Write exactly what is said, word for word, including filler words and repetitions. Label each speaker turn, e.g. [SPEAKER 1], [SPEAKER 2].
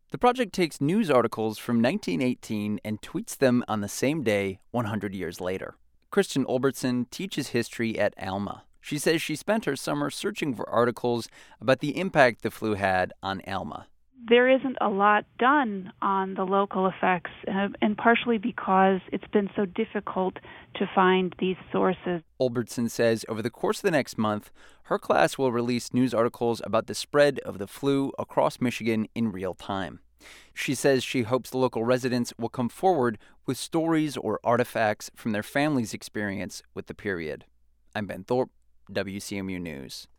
[SPEAKER 1] The project takes news articles from nineteen eighteen and tweets them on the same day one hundred years later. Kristen Olbertson teaches history at Alma. She says she spent her summer searching for articles about the impact the flu had on Alma.
[SPEAKER 2] There isn't a lot done on the local effects, uh, and partially because it's been so difficult to find these sources.
[SPEAKER 1] Olbertson says over the course of the next month, her class will release news articles about the spread of the flu across Michigan in real time. She says she hopes the local residents will come forward with stories or artifacts from their family's experience with the period. I'm Ben Thorpe, W C M U News.